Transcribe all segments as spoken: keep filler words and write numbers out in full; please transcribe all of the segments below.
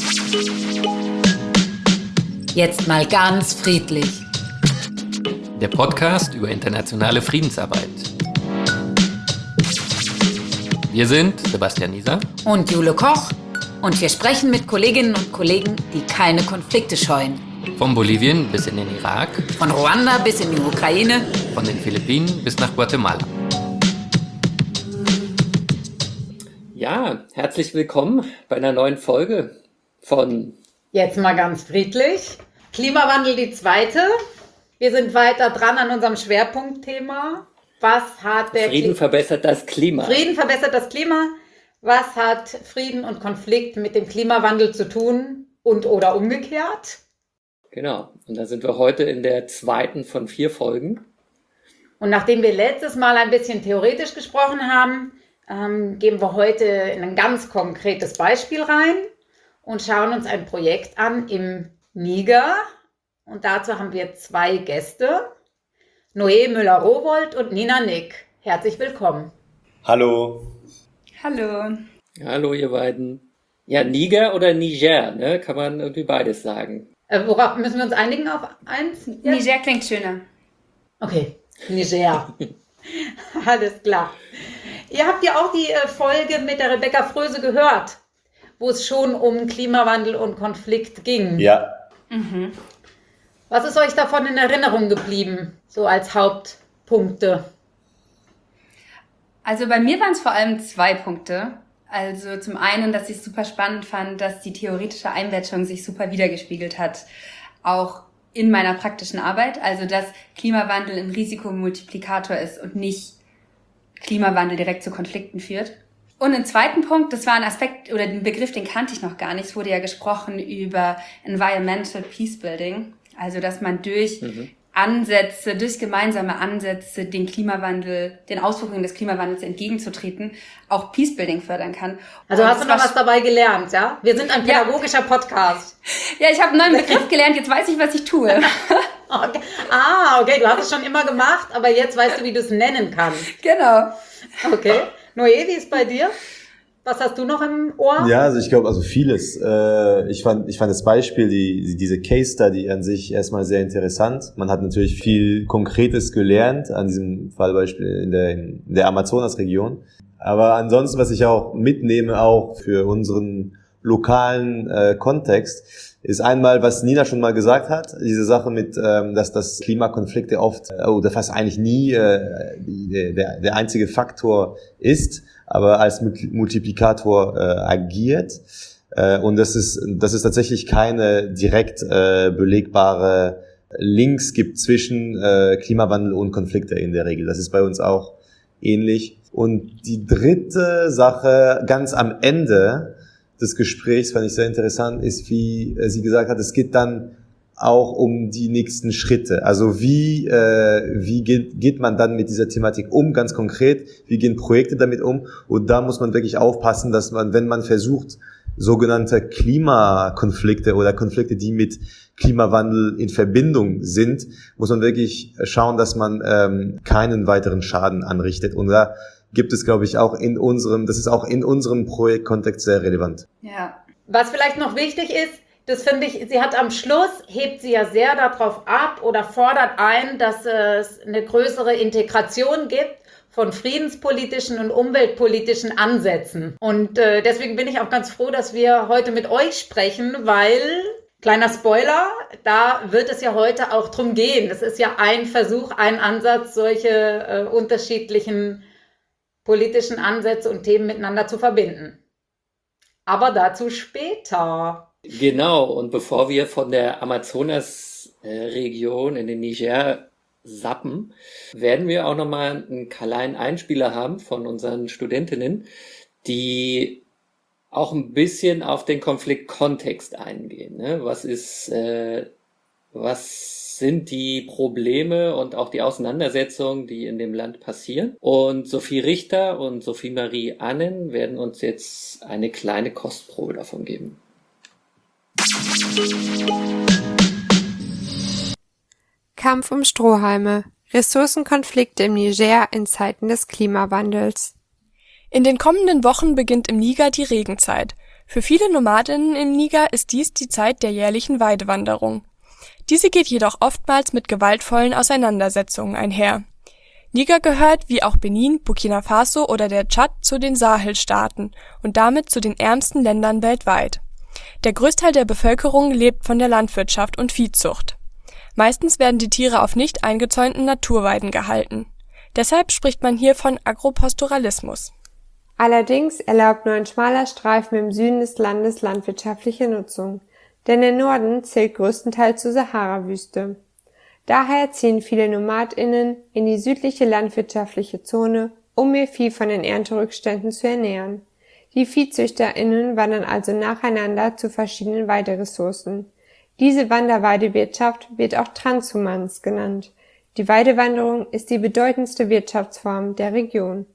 Jetzt mal ganz friedlich. Der Podcast über internationale Friedensarbeit. Wir sind Sebastian Nieser Und Jule Koch. Und wir sprechen mit Kolleginnen und Kollegen, die keine Konflikte scheuen. von Bolivien bis in den Irak, Von Ruanda bis in die Ukraine. von den Philippinen bis nach Guatemala. Ja, herzlich willkommen bei einer neuen Folge von Jetzt mal ganz friedlich. Klimawandel die zweite. Wir sind weiter dran an unserem Schwerpunktthema. Was hat der Frieden Kli- verbessert das Klima. Frieden verbessert das Klima? Was hat Frieden und Konflikt mit dem Klimawandel zu tun und oder umgekehrt? Genau, und da sind wir heute in der zweiten von vier Folgen. Und nachdem wir letztes Mal ein bisschen theoretisch gesprochen haben, ähm, gehen wir heute in ein ganz konkretes Beispiel rein und schauen uns ein Projekt an im Niger. Und dazu haben wir zwei Gäste, Noé Müller-Rowold und Nina Nick. Herzlich willkommen. Hallo. Hallo. Hallo ihr beiden. Ja, Niger oder Niger, ne? Kann man irgendwie beides sagen. Äh, worauf müssen wir uns einigen auf eins? Ja? Niger klingt schöner. Okay, Niger. Alles klar. Ihr habt ja auch die äh, Folge mit der Rebecca Fröse gehört, wo es schon um Klimawandel und Konflikt ging. Ja, Mhm. Was ist euch davon in Erinnerung geblieben, so als Hauptpunkte? Also bei mir waren es vor allem zwei Punkte. Also zum einen, dass ich es super spannend fand, dass die theoretische Einbettung sich super wiedergespiegelt hat, auch in meiner praktischen Arbeit. Also dass Klimawandel ein Risikomultiplikator ist und nicht Klimawandel direkt zu Konflikten führt. Und ein zweiten Punkt, das war ein Aspekt oder den Begriff, den kannte ich noch gar nicht. Es wurde ja gesprochen über Environmental Peacebuilding. Also dass man durch Mhm. Ansätze, durch gemeinsame Ansätze, den Klimawandel, den Auswirkungen des Klimawandels entgegenzutreten, auch Peacebuilding fördern kann. Also Und hast du es noch war was dabei gelernt, ja? Wir sind ein Ja. pädagogischer Podcast. Ja, ich habe einen neuen Begriff gelernt, jetzt weiß ich, was ich tue. Okay. Ah, okay, du hast es schon immer gemacht, aber jetzt weißt du, wie du es nennen kannst. Genau. Okay. Noé, wie ist bei dir? Was hast du noch im Ohr? ja, also ich glaube, also vieles. Äh, ich fand, ich fand das Beispiel, die, diese Case Study an sich erstmal sehr interessant. Man hat natürlich viel Konkretes gelernt an diesem Fallbeispiel in der, in der Amazonasregion. Aber ansonsten, was ich auch mitnehme, auch für unseren lokalen äh, Kontext, ist einmal, was Nina schon mal gesagt hat, diese Sache mit, ähm, dass das Klimakonflikte oft äh, oder fast eigentlich nie äh, die, der, der einzige Faktor ist, aber als Multiplikator äh, agiert. Äh, und dass es, dass es tatsächlich keine direkt äh, belegbare Links gibt zwischen äh, Klimawandel und Konflikte in der Regel. Das ist bei uns auch ähnlich. Und die dritte Sache ganz am Ende des Gesprächs fand ich sehr interessant, ist, wie sie gesagt hat, es geht dann auch um die nächsten Schritte. Also wie äh, wie geht, geht man dann mit dieser Thematik um, ganz konkret? Wie gehen Projekte damit um? Und da muss man wirklich aufpassen, dass man, wenn man versucht, sogenannte Klimakonflikte oder Konflikte, die mit Klimawandel in Verbindung sind, muss man wirklich schauen, dass man ähm, keinen weiteren Schaden anrichtet. Und da gibt es, glaube ich, auch in unserem, das ist auch in unserem Projektkontext sehr relevant. Ja. Was vielleicht noch wichtig ist, das finde ich, sie hat am Schluss, hebt sie ja sehr darauf ab oder fordert ein, dass es eine größere Integration gibt von friedenspolitischen und umweltpolitischen Ansätzen. Und äh, deswegen bin ich auch ganz froh, dass wir heute mit euch sprechen, weil, kleiner Spoiler, da wird es ja heute auch drum gehen. Das ist ja ein Versuch, ein Ansatz, solche äh, unterschiedlichen politischen Ansätze und Themen miteinander zu verbinden. Aber dazu später. Genau, und bevor wir von der Amazonas-Region in den Niger sappen, werden wir auch nochmal einen kleinen Einspieler haben von unseren Studentinnen, die auch ein bisschen auf den Konfliktkontext eingehen. Ne? Was ist, äh, was sind die Probleme und auch die Auseinandersetzungen, die in dem Land passieren? Und Sophie Richter und Sophie Marie Annen werden uns jetzt eine kleine Kostprobe davon geben. Kampf um Strohhalme. Ressourcenkonflikte im Niger in Zeiten des Klimawandels. In den kommenden Wochen beginnt im Niger die Regenzeit. Für viele Nomadinnen im Niger ist dies die Zeit der jährlichen Weidewanderung. Diese geht jedoch oftmals mit gewaltvollen Auseinandersetzungen einher. Niger gehört, wie auch Benin, Burkina Faso oder der Tschad, zu den Sahelstaaten und damit zu den ärmsten Ländern weltweit. Der Großteil der Bevölkerung lebt von der Landwirtschaft und Viehzucht. Meistens werden die Tiere auf nicht eingezäunten Naturweiden gehalten. Deshalb spricht man hier von Agropastoralismus. Allerdings erlaubt nur ein schmaler Streifen im Süden des Landes landwirtschaftliche Nutzung, denn der Norden zählt größtenteils zur Sahara-Wüste. Daher ziehen viele NomadInnen in die südliche landwirtschaftliche Zone, um ihr Vieh von den Ernterückständen zu ernähren. Die ViehzüchterInnen wandern also nacheinander zu verschiedenen Weideressourcen. Diese Wanderweidewirtschaft wird auch Transhumanz genannt. Die Weidewanderung ist die bedeutendste Wirtschaftsform der Region.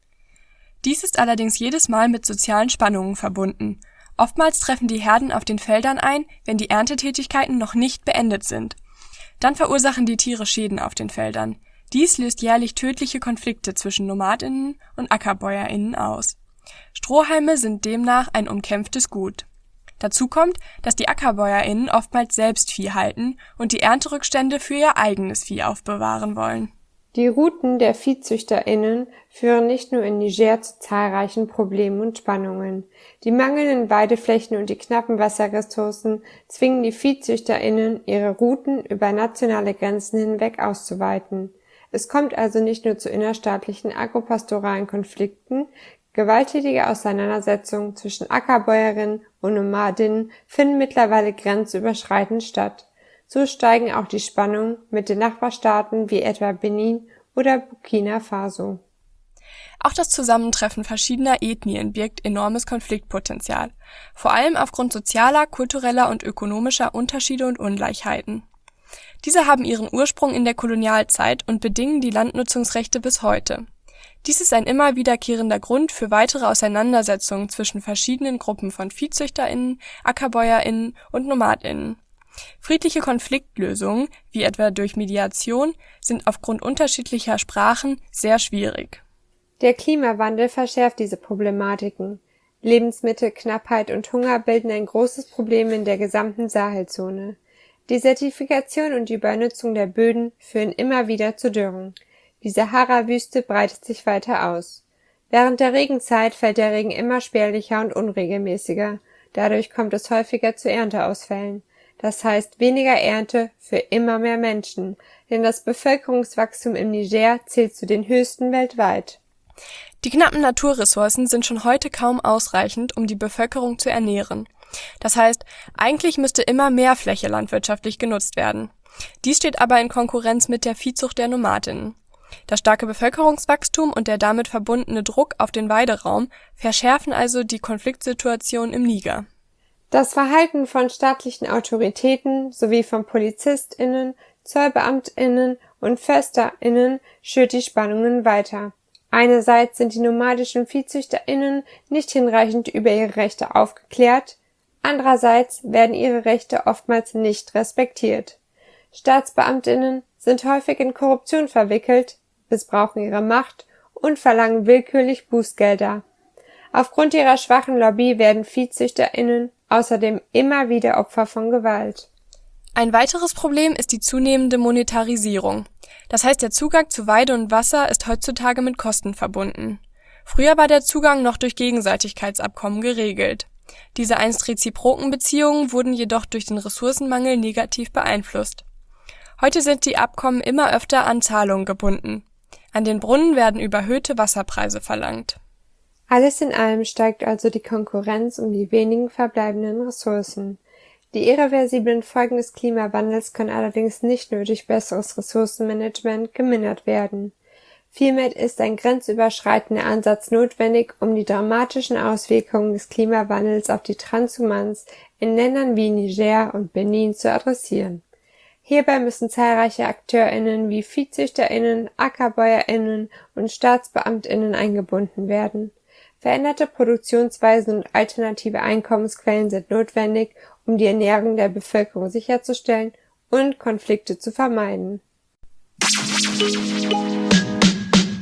Dies ist allerdings jedes Mal mit sozialen Spannungen verbunden. Oftmals treffen die Herden auf den Feldern ein, wenn die Erntetätigkeiten noch nicht beendet sind. Dann verursachen die Tiere Schäden auf den Feldern. Dies löst jährlich tödliche Konflikte zwischen NomadInnen und AckerbäuerInnen aus. Strohhalme sind demnach ein umkämpftes Gut. Dazu kommt, dass die AckerbäuerInnen oftmals selbst Vieh halten und die Ernterückstände für ihr eigenes Vieh aufbewahren wollen. Die Routen der ViehzüchterInnen führen nicht nur in Niger zu zahlreichen Problemen und Spannungen. Die mangelnden Weideflächen und die knappen Wasserressourcen zwingen die ViehzüchterInnen, ihre Routen über nationale Grenzen hinweg auszuweiten. Es kommt also nicht nur zu innerstaatlichen agropastoralen Konflikten, gewalttätige Auseinandersetzungen zwischen Ackerbäuerinnen und Nomadinnen finden mittlerweile grenzüberschreitend statt. So steigen auch die Spannungen mit den Nachbarstaaten wie etwa Benin oder Burkina Faso. Auch das Zusammentreffen verschiedener Ethnien birgt enormes Konfliktpotenzial, vor allem aufgrund sozialer, kultureller und ökonomischer Unterschiede und Ungleichheiten. Diese haben ihren Ursprung in der Kolonialzeit und bedingen die Landnutzungsrechte bis heute. Dies ist ein immer wiederkehrender Grund für weitere Auseinandersetzungen zwischen verschiedenen Gruppen von ViehzüchterInnen, AckerbäuerInnen und NomadInnen. Friedliche Konfliktlösungen, wie etwa durch Mediation, sind aufgrund unterschiedlicher Sprachen sehr schwierig. Der Klimawandel verschärft diese Problematiken. Lebensmittelknappheit und Hunger bilden ein großes Problem in der gesamten Sahelzone. Desertifikation und die Übernutzung der Böden führen immer wieder zu Dürren. Die Sahara-Wüste breitet sich weiter aus. Während der Regenzeit fällt der Regen immer spärlicher und unregelmäßiger. Dadurch kommt es häufiger zu Ernteausfällen. Das heißt weniger Ernte für immer mehr Menschen, denn das Bevölkerungswachstum im Niger zählt zu den höchsten weltweit. Die knappen Naturressourcen sind schon heute kaum ausreichend, um die Bevölkerung zu ernähren. Das heißt, eigentlich müsste immer mehr Fläche landwirtschaftlich genutzt werden. Dies steht aber in Konkurrenz mit der Viehzucht der Nomadinnen. Das starke Bevölkerungswachstum und der damit verbundene Druck auf den Weideraum verschärfen also die Konfliktsituation im Niger. Das Verhalten von staatlichen Autoritäten sowie von PolizistInnen, ZollbeamtInnen und FörsterInnen schürt die Spannungen weiter. Einerseits sind die nomadischen ViehzüchterInnen nicht hinreichend über ihre Rechte aufgeklärt, andererseits werden ihre Rechte oftmals nicht respektiert. StaatsbeamtInnen sind häufig in Korruption verwickelt, missbrauchen ihre Macht und verlangen willkürlich Bußgelder. Aufgrund ihrer schwachen Lobby werden ViehzüchterInnen außerdem immer wieder Opfer von Gewalt. Ein weiteres Problem ist die zunehmende Monetarisierung. Das heißt, der Zugang zu Weide und Wasser ist heutzutage mit Kosten verbunden. Früher war der Zugang noch durch Gegenseitigkeitsabkommen geregelt. Diese einst reziproken Beziehungen wurden jedoch durch den Ressourcenmangel negativ beeinflusst. Heute sind die Abkommen immer öfter an Zahlungen gebunden. An den Brunnen werden überhöhte Wasserpreise verlangt. Alles in allem steigt also die Konkurrenz um die wenigen verbleibenden Ressourcen. Die irreversiblen Folgen des Klimawandels können allerdings nicht nur durch besseres Ressourcenmanagement gemindert werden. Vielmehr ist ein grenzüberschreitender Ansatz notwendig, um die dramatischen Auswirkungen des Klimawandels auf die Transhumanz in Ländern wie Niger und Benin zu adressieren. Hierbei müssen zahlreiche AkteurInnen wie ViehzüchterInnen, AckerbäuerInnen und StaatsbeamtInnen eingebunden werden. Veränderte Produktionsweisen und alternative Einkommensquellen sind notwendig, um die Ernährung der Bevölkerung sicherzustellen und Konflikte zu vermeiden.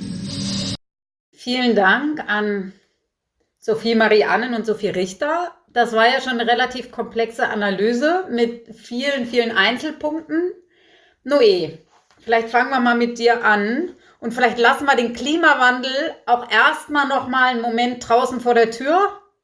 Vielen Dank an Sophie Marie Annen und Sophie Richter Das war ja schon eine relativ komplexe Analyse mit vielen, vielen Einzelpunkten. Noé, vielleicht fangen wir mal mit dir an und vielleicht lassen wir den Klimawandel auch erstmal noch mal einen Moment draußen vor der Tür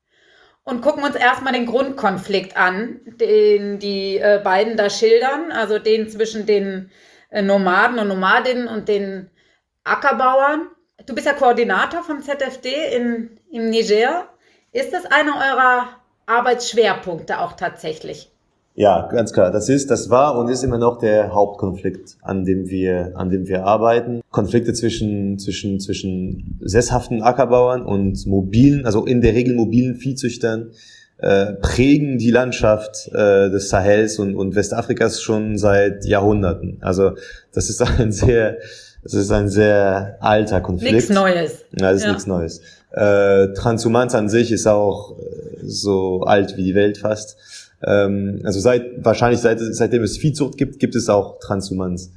und gucken uns erstmal den Grundkonflikt an, den die äh, beiden da schildern, also den zwischen den äh, Nomaden und Nomadinnen und den Ackerbauern. Du bist ja Koordinator vom Z F D in, im Niger. Ist das einer eurer Arbeitsschwerpunkte auch tatsächlich? Ja, ganz klar. Das ist, das war und ist immer noch der Hauptkonflikt, an dem wir, an dem wir arbeiten. Konflikte zwischen, zwischen, zwischen sesshaften Ackerbauern und mobilen, also in der Regel mobilen Viehzüchtern, äh, prägen die Landschaft äh, des Sahels und, und Westafrikas schon seit Jahrhunderten. Also das ist ein sehr, das ist ein sehr alter Konflikt. Nichts Neues. Ja, das ist Ja. nichts Neues. Äh, Transhumanz an sich ist auch äh, so alt wie die Welt fast. Ähm, also seit wahrscheinlich seit seitdem es Viehzucht gibt, gibt es auch Transhumanz.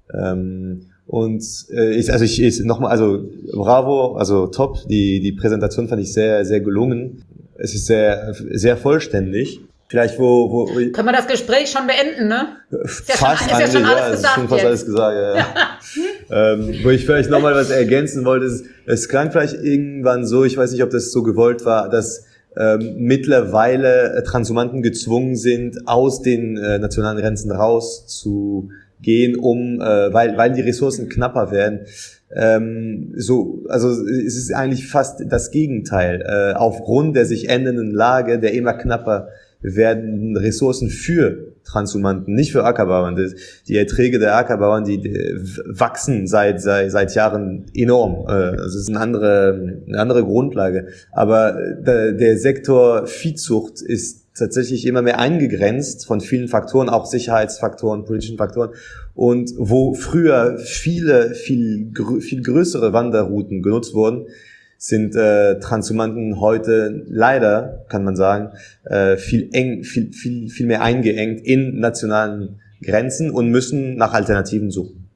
Ähm, und äh, ich, also ich, ich nochmal, also bravo, also top. Die die Präsentation fand ich sehr sehr gelungen. Es ist sehr sehr vollständig. Vielleicht wo wo Können wir das Gespräch schon beenden, ne? Ist ja fast schon, ist ja schon eigentlich, alles ja, es ist gesagt schon fast jetzt. alles gesagt, ja. ja. ähm, wo ich vielleicht nochmal was ergänzen wollte, ist, es klang vielleicht irgendwann so, ich weiß nicht, ob das so gewollt war, dass ähm, mittlerweile äh, Transhumanten gezwungen sind, aus den äh, nationalen Grenzen rauszugehen, um, äh, weil, weil die Ressourcen knapper werden. Ähm, so, also es ist eigentlich fast das Gegenteil. Äh, aufgrund der sich ändernden Lage, der immer knapper werden Ressourcen für Transhumanten, nicht für Ackerbauern. Das, die Erträge der Ackerbauern, die, die wachsen seit, seit seit Jahren enorm. Äh, das ist eine andere eine andere Grundlage. Aber der, der Sektor Viehzucht ist tatsächlich immer mehr eingegrenzt von vielen Faktoren, auch Sicherheitsfaktoren, politischen Faktoren. Und wo früher viele viel viel größere Wanderrouten genutzt wurden, sind äh, Transhumanten heute leider, kann man sagen, äh, viel eng, viel viel viel mehr eingeengt in nationalen Grenzen und müssen nach Alternativen suchen.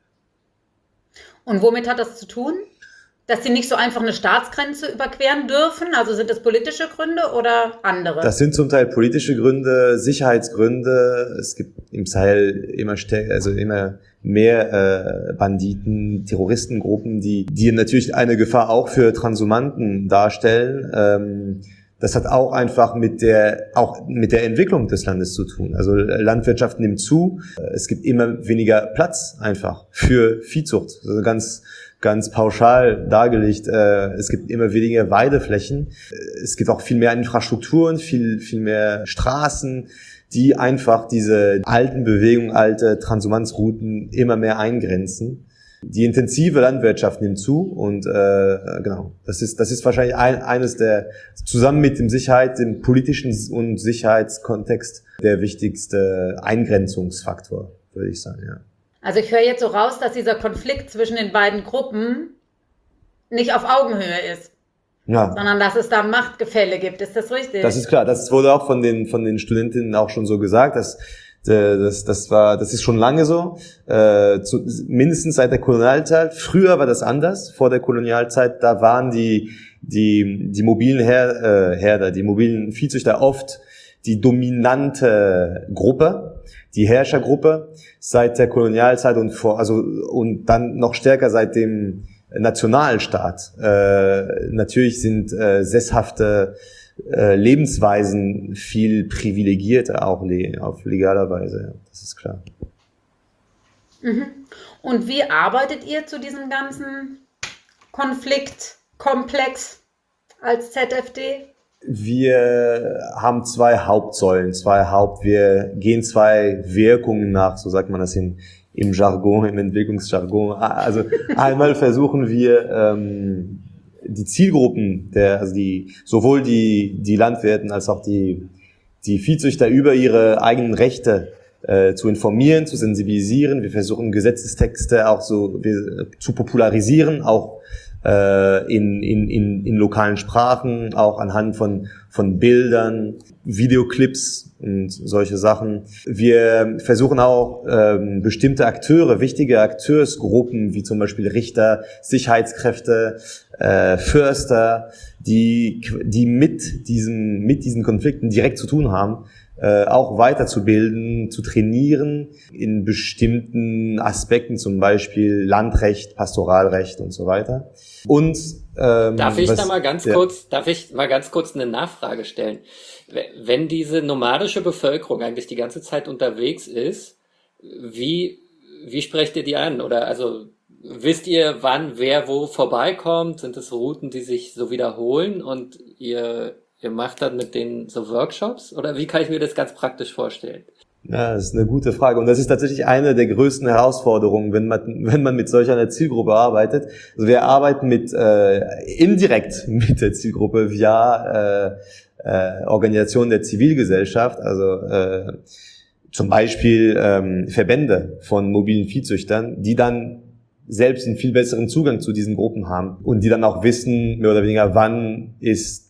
Und womit hat das zu tun? Dass sie nicht so einfach eine Staatsgrenze überqueren dürfen? Also sind das politische Gründe oder andere? Das sind zum Teil politische Gründe, Sicherheitsgründe. Es gibt im Sahel immer stärker, also immer mehr äh, Banditen, Terroristengruppen, die die natürlich eine Gefahr auch für Transhumanten darstellen. Ähm, das hat auch einfach mit der auch mit der Entwicklung des Landes zu tun. Also Landwirtschaft nimmt zu. Es gibt immer weniger Platz einfach für Viehzucht. Also ganz ganz pauschal dargelegt, äh, es gibt immer weniger Weideflächen. Es gibt auch viel mehr Infrastrukturen, viel viel mehr Straßen, die einfach diese alten Bewegungen, alte Transhumanzrouten immer mehr eingrenzen. Die intensive Landwirtschaft nimmt zu und äh, genau, das ist das ist wahrscheinlich ein, eines der zusammen mit dem Sicherheit, dem politischen und Sicherheitskontext der wichtigste Eingrenzungsfaktor, würde ich sagen, ja. Also ich höre jetzt so raus, dass dieser Konflikt zwischen den beiden Gruppen nicht auf Augenhöhe ist, Ja. sondern dass es da Machtgefälle gibt. Ist das richtig? Das ist klar. Das wurde auch von den von den Studentinnen auch schon so gesagt. Dass, das das war das ist schon lange so. Äh, zu, mindestens seit der Kolonialzeit. Früher war das anders. Vor der Kolonialzeit, da waren die die die mobilen Her, äh, Herder, die mobilen Viehzüchter oft die dominante Gruppe, die Herrschergruppe. Seit der Kolonialzeit und vor also und dann noch stärker seit dem Nationalstaat. Äh, natürlich sind äh, sesshafte äh, Lebensweisen viel privilegierter, auch le- auf legaler Weise. Das ist klar. Mhm. Und wie arbeitet ihr zu diesem ganzen Konfliktkomplex als Z F D? Wir haben zwei Hauptsäulen, zwei Haupt, wir gehen zwei Wirkungen nach, so sagt man das in, im Jargon, im Entwicklungsjargon. Also einmal versuchen wir, ähm, die Zielgruppen der, also die, sowohl die, die Landwirten als auch die, die Viehzüchter über ihre eigenen Rechte äh, zu informieren, zu sensibilisieren. Wir versuchen Gesetzestexte auch so wir, zu popularisieren, auch in, in, in, in lokalen Sprachen, auch anhand von, von Bildern, Videoclips und solche Sachen. Wir versuchen auch ähm, bestimmte Akteure, wichtige Akteursgruppen wie zum Beispiel Richter, Sicherheitskräfte, äh, Förster, die die mit diesen mit diesen Konflikten direkt zu tun haben, äh, auch weiterzubilden, zu trainieren in bestimmten Aspekten, zum Beispiel Landrecht, Pastoralrecht und so weiter. Und ähm, darf ich was, da mal ganz ja. kurz, darf ich mal ganz kurz eine Nachfrage stellen? Wenn diese nomadische Bevölkerung eigentlich die ganze Zeit unterwegs ist, wie wie sprecht ihr die an? Oder also wisst ihr, wann wer wo vorbeikommt? Sind es Routen, die sich so wiederholen und ihr ihr macht dann mit denen so Workshops? Oder wie kann ich mir das ganz praktisch vorstellen? Ja, das ist eine gute Frage. Und das ist tatsächlich eine der größten Herausforderungen, wenn man, wenn man mit solch einer Zielgruppe arbeitet. Also wir arbeiten mit, äh, indirekt mit der Zielgruppe via, äh, äh, Organisationen der Zivilgesellschaft, also, äh, zum Beispiel, ähm, Verbände von mobilen Viehzüchtern, die dann selbst einen viel besseren Zugang zu diesen Gruppen haben und die dann auch wissen, mehr oder weniger, wann ist,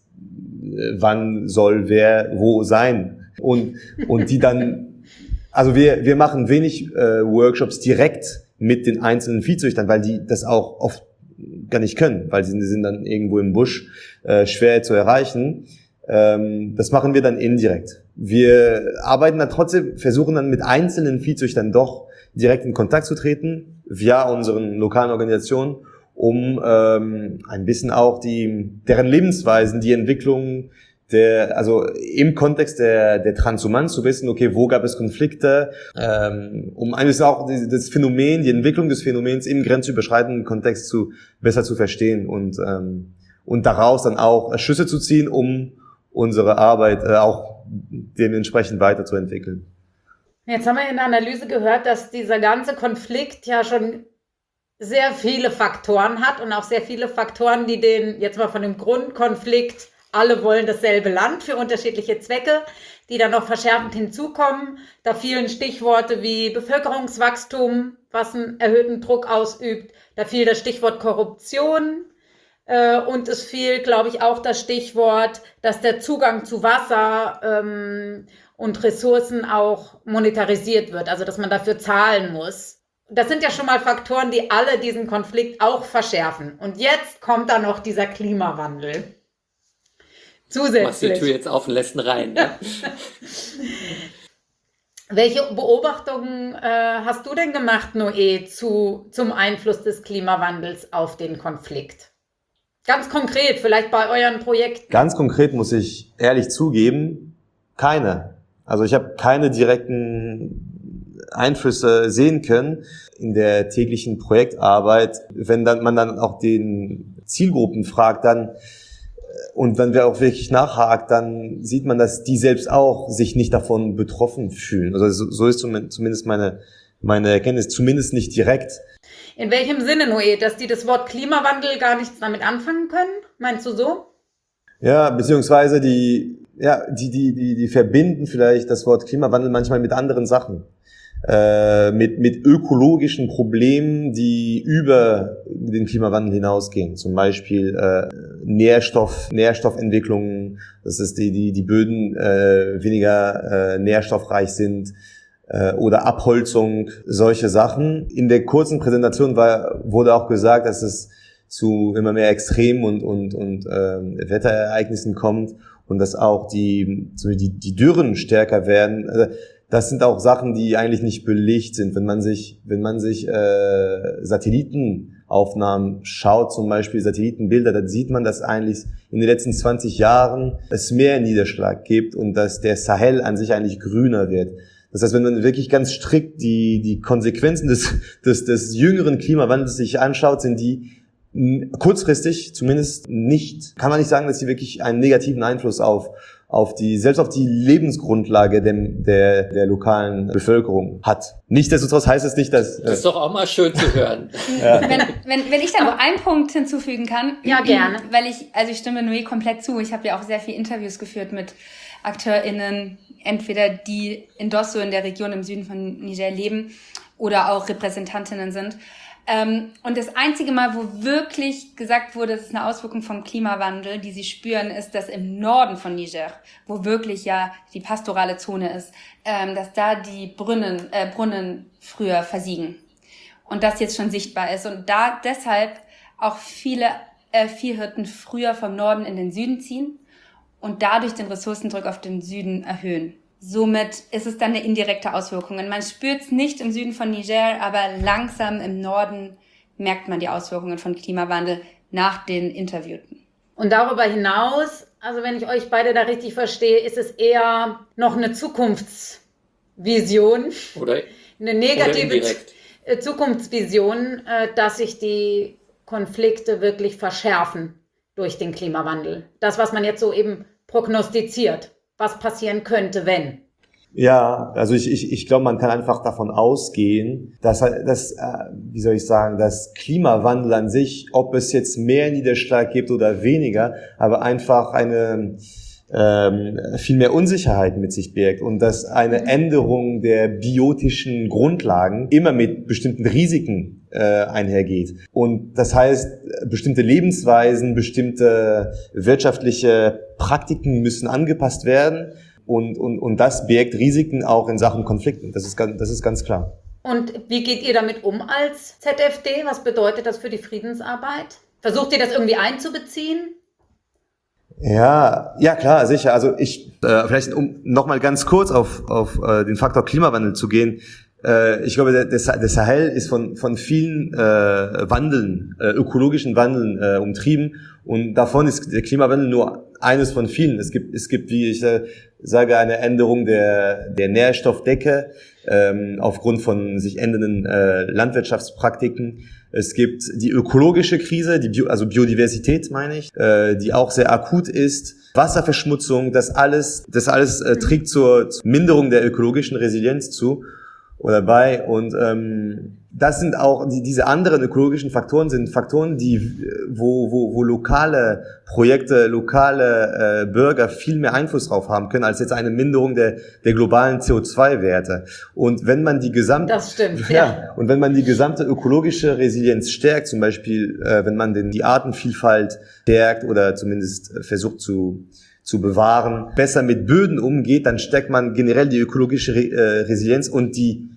wann soll wer wo sein. Und, und die dann, also wir, wir machen wenig äh, Workshops direkt mit den einzelnen Viehzüchtern, weil die das auch oft gar nicht können, weil sie sind dann irgendwo im Busch, äh, schwer zu erreichen. Ähm, das machen wir dann indirekt. Wir arbeiten dann trotzdem, versuchen dann mit einzelnen Viehzüchtern doch direkt in Kontakt zu treten, via unseren lokalen Organisationen, um ähm, ein bisschen auch die deren Lebensweisen, die Entwicklung der, also im Kontext der der Transhumanz zu wissen, okay, wo gab es Konflikte, ähm, um ein bisschen auch das Phänomen, die Entwicklung des Phänomens im grenzüberschreitenden Kontext zu besser zu verstehen und ähm, und daraus dann auch Schlüsse zu ziehen, um unsere Arbeit äh, auch dementsprechend weiterzuentwickeln. Jetzt haben wir in der Analyse gehört, dass dieser ganze Konflikt ja schon sehr viele Faktoren hat und auch sehr viele Faktoren, die den, jetzt mal von dem Grundkonflikt, alle wollen dasselbe Land für unterschiedliche Zwecke, die dann noch verschärfend hinzukommen. Da fielen Stichworte wie Bevölkerungswachstum, was einen erhöhten Druck ausübt. Da fiel das Stichwort Korruption. Äh, und es fiel, glaube ich, auch das Stichwort, dass der Zugang zu Wasser ähm, und Ressourcen auch monetarisiert wird, also dass man dafür zahlen muss. Das sind ja schon mal Faktoren, die alle diesen Konflikt auch verschärfen. Und jetzt kommt da noch dieser Klimawandel. Zusätzlich. Machst die Tür jetzt auf und lässt ihn rein. Ne? Welche Beobachtungen äh, hast du denn gemacht, Noé, zu, zum Einfluss des Klimawandels auf den Konflikt? Ganz konkret, vielleicht bei euren Projekten. Ganz konkret muss ich ehrlich zugeben, keine. Also ich habe keine direkten Einflüsse sehen können in der täglichen Projektarbeit. Wenn dann man dann auch den Zielgruppen fragt, dann und dann wer auch wirklich nachhakt, dann sieht man, dass die selbst auch sich nicht davon betroffen fühlen. Also so, so ist zumindest meine meine Erkenntnis, zumindest nicht direkt. In welchem Sinne, Noé, dass die das Wort Klimawandel gar nichts damit anfangen können? Meinst du so? Ja, beziehungsweise die ja die die die die verbinden vielleicht das Wort Klimawandel manchmal mit anderen Sachen. Äh, mit mit ökologischen Problemen, die über den Klimawandel hinausgehen. Zum Beispiel äh, Nährstoff, Nährstoffentwicklungen, dass es die die die Böden äh, weniger äh, nährstoffreich sind äh, oder Abholzung, solche Sachen. In der kurzen Präsentation war wurde auch gesagt, dass es zu immer mehr Extremen und und und äh, Wetterereignissen kommt und dass auch die die die Dürren stärker werden. Also, das sind auch Sachen, die eigentlich nicht belegt sind. Wenn man sich, wenn man sich äh, Satellitenaufnahmen schaut, zum Beispiel Satellitenbilder, dann sieht man, dass eigentlich in den letzten zwanzig Jahren es mehr Niederschlag gibt und dass der Sahel an sich eigentlich grüner wird. Das heißt, wenn man wirklich ganz strikt die die Konsequenzen des des des jüngeren Klimawandels sich anschaut, sind die kurzfristig zumindest nicht, kann man nicht sagen, dass sie wirklich einen negativen Einfluss auf auf die, selbst auf die Lebensgrundlage der, der, der lokalen Bevölkerung hat. Nichtsdestotrotz heißt es nicht, dass... Das ist doch auch mal schön zu hören. Ja. Wenn, wenn, wenn ich da noch einen Punkt hinzufügen kann. Ja, gerne. Weil ich, also ich stimme Noé komplett zu. Ich habe ja auch sehr viele Interviews geführt mit AkteurInnen, entweder die in Dosso in der Region im Süden von Niger leben oder auch Repräsentantinnen sind. Ähm, und das einzige Mal, wo wirklich gesagt wurde, es ist eine Auswirkung vom Klimawandel, die sie spüren, ist, dass im Norden von Niger, wo wirklich ja die pastorale Zone ist, ähm, dass da die Brunnen, äh, Brunnen früher versiegen. Und das jetzt schon sichtbar ist. Und da deshalb auch viele äh, Viehhirten früher vom Norden in den Süden ziehen und dadurch den Ressourcendruck auf den Süden erhöhen. Somit ist es dann eine indirekte Auswirkung. Man spürt es nicht im Süden von Niger, aber langsam im Norden merkt man die Auswirkungen von Klimawandel nach den Interviewten. Und darüber hinaus, also wenn ich euch beide da richtig verstehe, ist es eher noch eine Zukunftsvision, Oder, eine negative oder indirekt. Zukunftsvision, dass sich die Konflikte wirklich verschärfen durch den Klimawandel. Das, was man jetzt so eben prognostiziert. Was passieren könnte, wenn? Ja, also ich, ich, ich glaube, man kann einfach davon ausgehen, dass, dass äh, wie soll ich sagen, dass Klimawandel an sich, ob es jetzt mehr Niederschlag gibt oder weniger, aber einfach eine ähm, viel mehr Unsicherheit mit sich birgt und dass eine Änderung der biotischen Grundlagen immer mit bestimmten Risiken äh, einhergeht. Und das heißt, bestimmte Lebensweisen, bestimmte wirtschaftliche Praktiken müssen angepasst werden und, und, und das birgt Risiken auch in Sachen Konflikten. Das ist ganz, das ist ganz klar. Und wie geht ihr damit um als Z F D? Was bedeutet das für die Friedensarbeit? Versucht ihr das irgendwie einzubeziehen? Ja, ja klar, sicher. Also ich, äh, vielleicht um nochmal ganz kurz auf, auf äh, den Faktor Klimawandel zu gehen. Äh, ich glaube, der, der Sahel ist von, von vielen äh, Wandeln, äh, ökologischen Wandeln äh, umtrieben und davon ist der Klimawandel nur eines von vielen. Es gibt, es gibt, wie ich äh, sage, eine Änderung der, der Nährstoffdecke ähm, aufgrund von sich ändernden äh, Landwirtschaftspraktiken. Es gibt die ökologische Krise, die Bio, also Biodiversität meine ich, äh, die auch sehr akut ist. Wasserverschmutzung, das alles, das alles äh, trägt zur, zur Minderung der ökologischen Resilienz zu oder bei. Und ähm, das sind auch die, diese anderen ökologischen Faktoren sind Faktoren, die wo wo wo lokale Projekte, lokale äh, Bürger viel mehr Einfluss drauf haben können als jetzt eine Minderung der der globalen C O zwei Werte. Und wenn man die gesamte Das stimmt, ja, ja. Und wenn man die gesamte ökologische Resilienz stärkt, zum Beispiel äh, wenn man den die Artenvielfalt stärkt oder zumindest äh, versucht zu zu bewahren, besser mit Böden umgeht, dann stärkt man generell die ökologische Re äh, Resilienz und die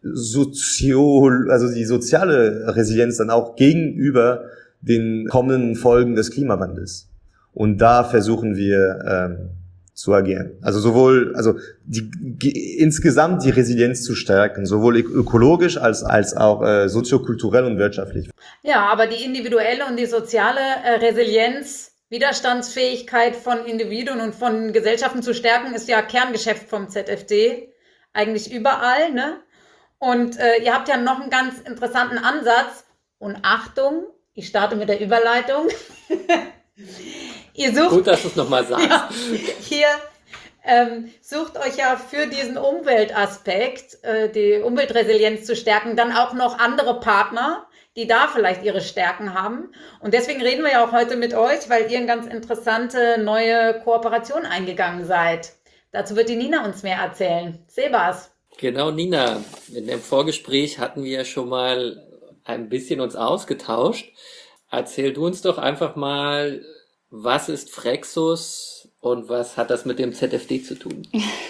Sozio, also die soziale Resilienz dann auch gegenüber den kommenden Folgen des Klimawandels. Und da versuchen wir ähm, zu agieren. Also sowohl, also die, die, insgesamt die Resilienz zu stärken, sowohl ökologisch als als auch äh, soziokulturell und wirtschaftlich. Ja, aber die individuelle und die soziale äh, Resilienz, Widerstandsfähigkeit von Individuen und von Gesellschaften zu stärken, ist ja Kerngeschäft vom Z F D. Eigentlich überall, ne? Und äh, ihr habt ja noch einen ganz interessanten Ansatz. Und Achtung, ich starte mit der Überleitung. Ihr sucht, Gut, dass du es nochmal sagst. Ja, hier ähm, sucht euch ja für diesen Umweltaspekt, äh, die Umweltresilienz zu stärken, dann auch noch andere Partner, die da vielleicht ihre Stärken haben. Und deswegen reden wir ja auch heute mit euch, weil ihr eine ganz interessante neue Kooperation eingegangen seid. Dazu wird die Nina uns mehr erzählen. Sebas. Genau, Nina. In dem Vorgespräch hatten wir ja schon mal ein bisschen uns ausgetauscht. Erzähl du uns doch einfach mal, was ist Frexus und was hat das mit dem Z F D zu tun?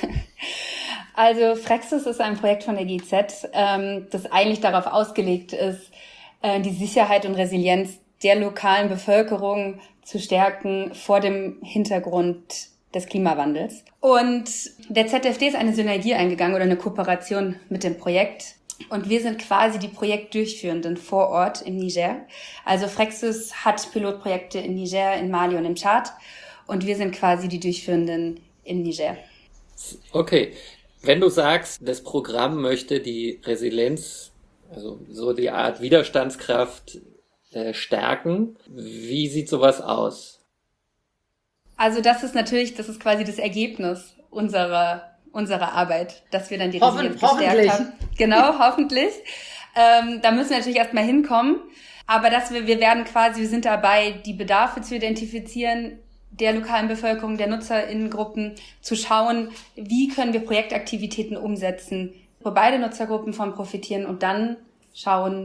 Also Frexus ist ein Projekt von der G Z, ähm, das eigentlich darauf ausgelegt ist, äh, die Sicherheit und Resilienz der lokalen Bevölkerung zu stärken vor dem Hintergrund des Klimawandels. Und der Z F D ist eine Synergie eingegangen oder eine Kooperation mit dem Projekt. Und wir sind quasi die Projektdurchführenden vor Ort im Niger. Also Frexus hat Pilotprojekte in Niger, in Mali und im Tschad. Und wir sind quasi die Durchführenden im Niger. Okay, wenn du sagst, das Programm möchte die Resilienz, also so die Art Widerstandskraft äh, stärken, wie sieht sowas aus? Also das ist natürlich, das ist quasi das Ergebnis unserer unserer Arbeit, dass wir dann die Hoffen, Resilienz gestärkt haben. Genau, hoffentlich. Ähm, da müssen wir natürlich erstmal hinkommen. Aber dass wir, wir werden quasi, wir sind dabei, die Bedarfe zu identifizieren der lokalen Bevölkerung, der NutzerInnengruppen, zu schauen, wie können wir Projektaktivitäten umsetzen, wo beide Nutzergruppen von profitieren und dann schauen,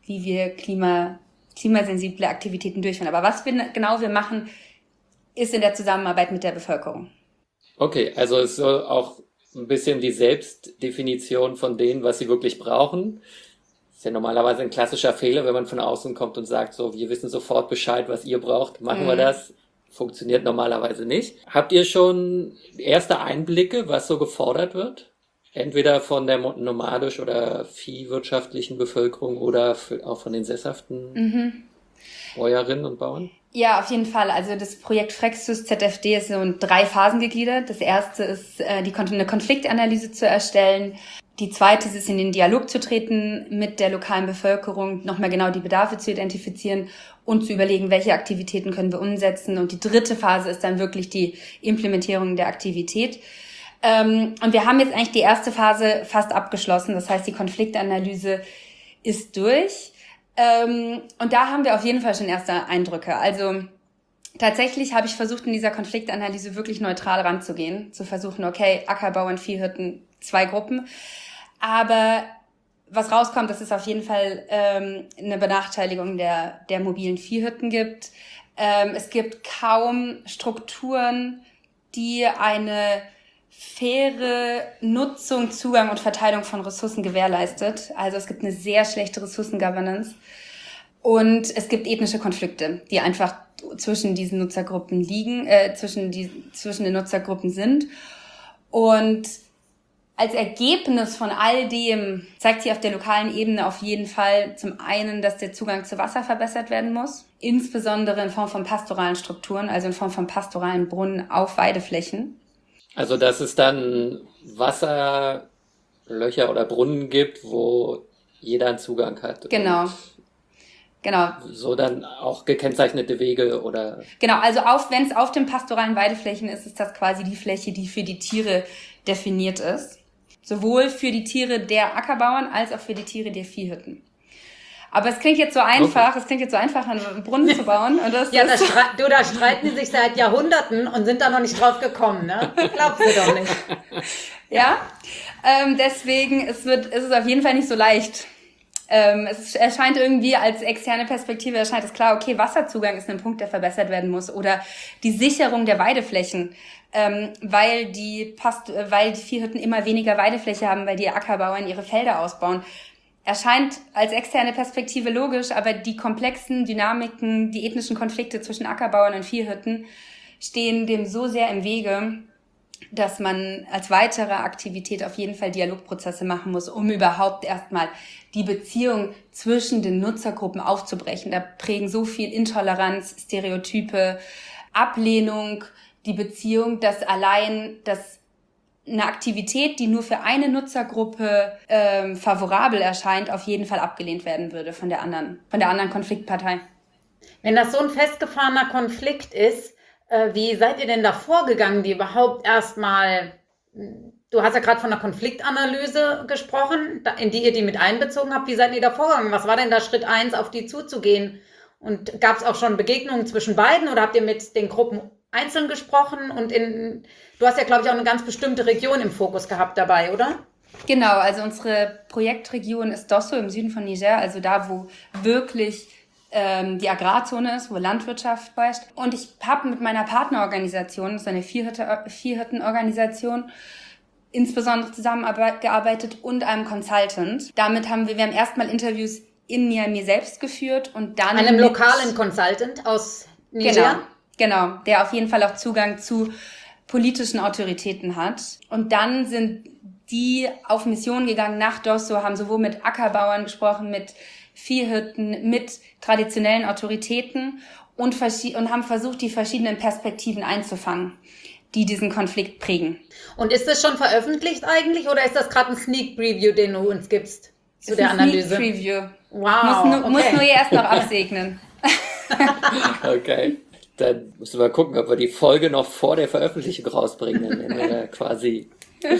wie wir Klima, klimasensible Aktivitäten durchführen. Aber was wir genau wir machen, ist in der Zusammenarbeit mit der Bevölkerung. Okay, also es soll auch ein bisschen die Selbstdefinition von denen, was sie wirklich brauchen. Das ist ja normalerweise ein klassischer Fehler, wenn man von außen kommt und sagt, so, wir wissen sofort Bescheid, was ihr braucht, machen mhm. wir das. Funktioniert normalerweise nicht. Habt ihr schon erste Einblicke, was so gefordert wird? Entweder von der nomadisch- oder viehwirtschaftlichen Bevölkerung oder auch von den sesshaften mhm. Bäuerinnen und Bauern? Ja, auf jeden Fall. Also das Projekt Frexus Z F D ist so in drei Phasen gegliedert. Das erste ist, äh, die eine Konfliktanalyse zu erstellen. Die zweite ist, in den Dialog zu treten mit der lokalen Bevölkerung, nochmal genau die Bedarfe zu identifizieren und zu überlegen, welche Aktivitäten können wir umsetzen. Und die dritte Phase ist dann wirklich die Implementierung der Aktivität. Ähm, und wir haben jetzt eigentlich die erste Phase fast abgeschlossen. Das heißt, die Konfliktanalyse ist durch. Ähm, und da haben wir auf jeden Fall schon erste Eindrücke. Also tatsächlich habe ich versucht, in dieser Konfliktanalyse wirklich neutral ranzugehen. Zu versuchen, okay, Ackerbauern, Viehhirten, zwei Gruppen. Aber was rauskommt, dass es auf jeden Fall ähm, eine Benachteiligung der, der mobilen Viehhirten gibt. Ähm, es gibt kaum Strukturen, die eine faire Nutzung, Zugang und Verteilung von Ressourcen gewährleistet. Also es gibt eine sehr schlechte Ressourcengovernance. Und es gibt ethnische Konflikte, die einfach zwischen diesen Nutzergruppen liegen, äh, zwischen, die, zwischen den Nutzergruppen sind. Und als Ergebnis von all dem zeigt sich auf der lokalen Ebene auf jeden Fall zum einen, dass der Zugang zu Wasser verbessert werden muss, insbesondere in Form von pastoralen Strukturen, also in Form von pastoralen Brunnen auf Weideflächen. Also dass es dann Wasserlöcher oder Brunnen gibt, wo jeder einen Zugang hat. Genau. Genau. So dann auch gekennzeichnete Wege oder... Genau, also auf, wenn es auf den pastoralen Weideflächen ist, ist das quasi die Fläche, die für die Tiere definiert ist. Sowohl für die Tiere der Ackerbauern als auch für die Tiere der Viehhirten. Aber es klingt jetzt so einfach, okay. es klingt jetzt so einfach, einen Brunnen zu bauen. Und das ja, ist das du, da streiten die sich seit Jahrhunderten und sind da noch nicht drauf gekommen, ne? Glaubst du doch nicht. Ja, ähm, deswegen es wird, es ist auf jeden Fall nicht so leicht. Ähm, es erscheint irgendwie als externe Perspektive, erscheint es klar, okay, Wasserzugang ist ein Punkt, der verbessert werden muss. Oder die Sicherung der Weideflächen, ähm, weil die Past- weil die Viehhirten immer weniger Weidefläche haben, weil die Ackerbauern ihre Felder ausbauen. Erscheint als externe Perspektive logisch, aber die komplexen Dynamiken, die ethnischen Konflikte zwischen Ackerbauern und Viehhirten stehen dem so sehr im Wege, dass man als weitere Aktivität auf jeden Fall Dialogprozesse machen muss, um überhaupt erstmal die Beziehung zwischen den Nutzergruppen aufzubrechen. Da prägen so viel Intoleranz, Stereotype, Ablehnung, die Beziehung, dass allein das eine Aktivität, die nur für eine Nutzergruppe ähm, favorabel erscheint, auf jeden Fall abgelehnt werden würde von der anderen, von der anderen Konfliktpartei. Wenn das so ein festgefahrener Konflikt ist, äh, wie seid ihr denn da vorgegangen, die überhaupt erstmal, du hast ja gerade von einer Konfliktanalyse gesprochen, in die ihr die mit einbezogen habt, wie seid ihr da vorgegangen? Was war denn da Schritt eins, auf die zuzugehen? Und gab es auch schon Begegnungen zwischen beiden oder habt ihr mit den Gruppen einzeln gesprochen? Und in, du hast ja, glaube ich, auch eine ganz bestimmte Region im Fokus gehabt dabei, oder? Genau, also unsere Projektregion ist Dosso im Süden von Niger, also da, wo wirklich ähm, die Agrarzone ist, wo Landwirtschaft herrscht. Und ich habe mit meiner Partnerorganisation, das ist eine Viehhirtenorganisation, insbesondere zusammengearbeitet und einem Consultant. Damit haben wir, wir haben erstmal Interviews in Niamey selbst geführt und dann einem mit, lokalen Consultant aus Niger? Genau, genau, der auf jeden Fall auch Zugang zu politischen Autoritäten hat. Und dann sind die auf Mission gegangen nach Dosso, haben sowohl mit Ackerbauern gesprochen, mit Viehhirten, mit traditionellen Autoritäten und, verschi- und haben versucht, die verschiedenen Perspektiven einzufangen, die diesen Konflikt prägen. Und ist das schon veröffentlicht eigentlich oder ist das gerade ein Sneak Preview, den du uns gibst zu ist der ein Analyse? Sneak Preview. Wow. Muss nur, okay. muss nur erst noch absegnen. Okay. Dann müssen wir gucken, ob wir die Folge noch vor der Veröffentlichung rausbringen. Dann werden wir ja quasi.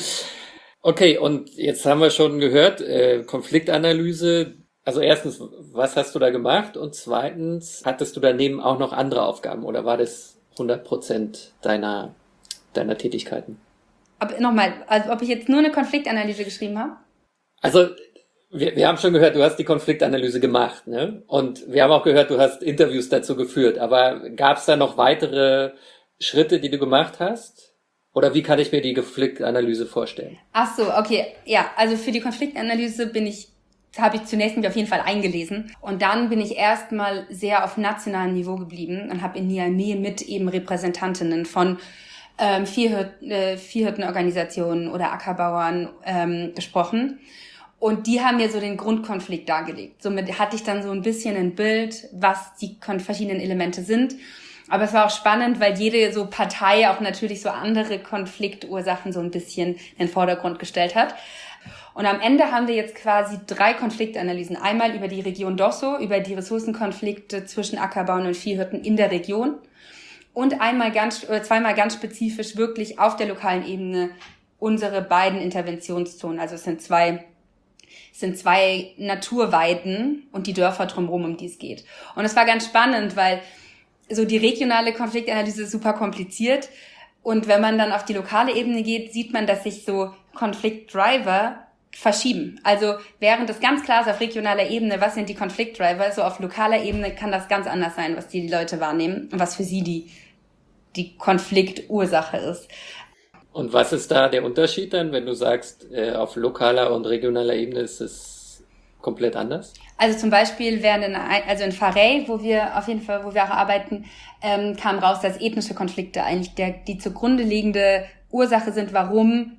Okay, und jetzt haben wir schon gehört, äh, Konfliktanalyse. Also erstens, was hast du da gemacht? Und zweitens, hattest du daneben auch noch andere Aufgaben oder war das hundert Prozent deiner, deiner Tätigkeiten? Aber nochmal, also ob ich jetzt nur eine Konfliktanalyse geschrieben habe? Also Wir, wir haben schon gehört, du hast die Konfliktanalyse gemacht, ne? Und wir haben auch gehört, du hast Interviews dazu geführt. Aber gab es da noch weitere Schritte, die du gemacht hast? Oder wie kann ich mir die Konfliktanalyse vorstellen? Ach so, okay. Ja, also für die Konfliktanalyse bin ich, habe ich zunächst mich auf jeden Fall eingelesen. Und dann bin ich erstmal sehr auf nationalem Niveau geblieben und habe in Niamey mit eben Repräsentantinnen von ähm, Viehhirt, äh, Viehhirtenorganisationen oder Ackerbauern ähm, gesprochen. Und die haben mir so den Grundkonflikt dargelegt. Somit hatte ich dann so ein bisschen ein Bild, was die verschiedenen Elemente sind. Aber es war auch spannend, weil jede so Partei auch natürlich so andere Konfliktursachen so ein bisschen in den Vordergrund gestellt hat. Und am Ende haben wir jetzt quasi drei Konfliktanalysen. Einmal über die Region Dosso, über die Ressourcenkonflikte zwischen Ackerbauern und Viehhirten in der Region. Und einmal ganz, oder zweimal ganz spezifisch wirklich auf der lokalen Ebene unsere beiden Interventionszonen. Also es sind zwei Es sind zwei Naturweiden und die Dörfer drumherum, um die es geht. Und es war ganz spannend, weil so die regionale Konfliktanalyse ist super kompliziert. Und wenn man dann auf die lokale Ebene geht, sieht man, dass sich so Konfliktdriver verschieben. Also während es ganz klar ist auf regionaler Ebene, was sind die Konfliktdriver, so auf lokaler Ebene kann das ganz anders sein, was die Leute wahrnehmen und was für sie die, die Konfliktursache ist. Und was ist da der Unterschied dann, wenn du sagst, äh, auf lokaler und regionaler Ebene ist es komplett anders? Also zum Beispiel während in, also in Pharey, wo wir auf jeden Fall, wo wir auch arbeiten, ähm, kam raus, dass ethnische Konflikte eigentlich der, die zugrunde liegende Ursache sind, warum